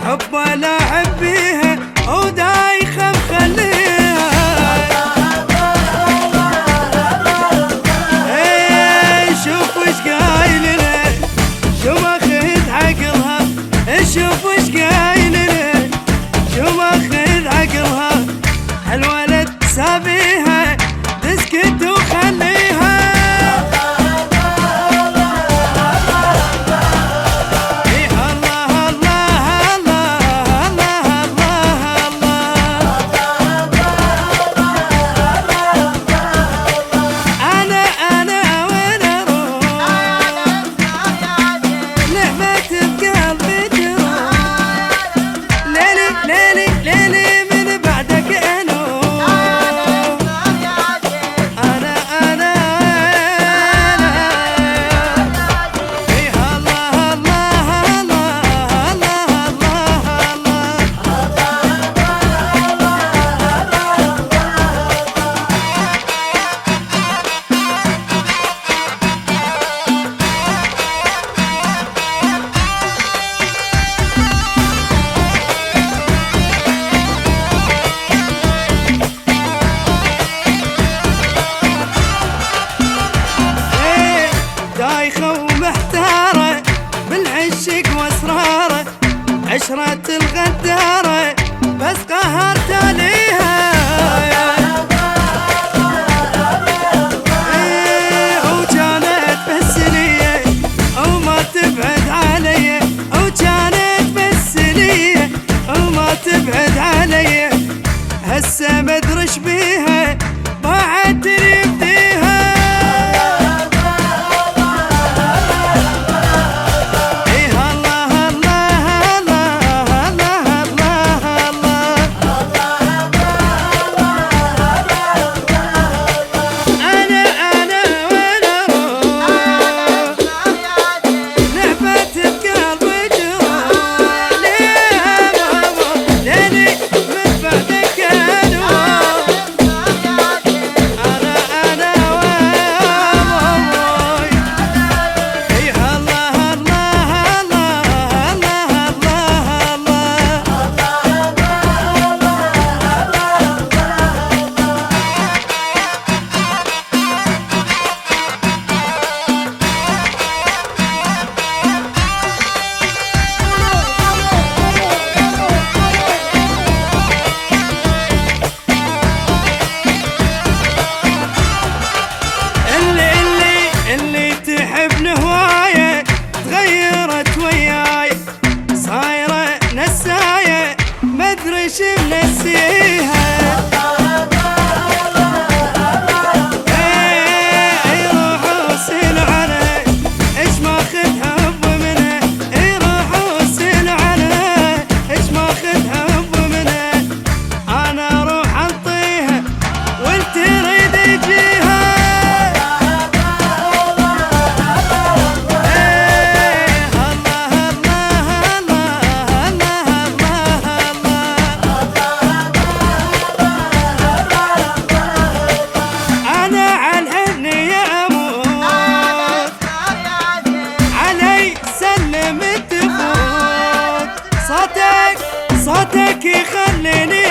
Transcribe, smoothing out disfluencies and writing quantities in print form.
حب لاعب بيها ودايخه مخليها. شوف وش قايل له شو ماخذ عقلها، شوف وش قايل له شو ماخذ عقلها. هالولد سابيها تسكت وخليها. عشرة الغدارة بس قهرت عليها. وكانت بس لي وما تبعد علي، وكانت بس لي وما تبعد علي. هسه مدرش بيها بعدني بديها. مدري شو منسيها. يروحوا يسألوا عنها ايش ماخذها حب منها، يروحوا يسألوا عنها ايش ماخذها حب منها. انا اروح انطيها وانت تريد يجيها. صوتك يخليني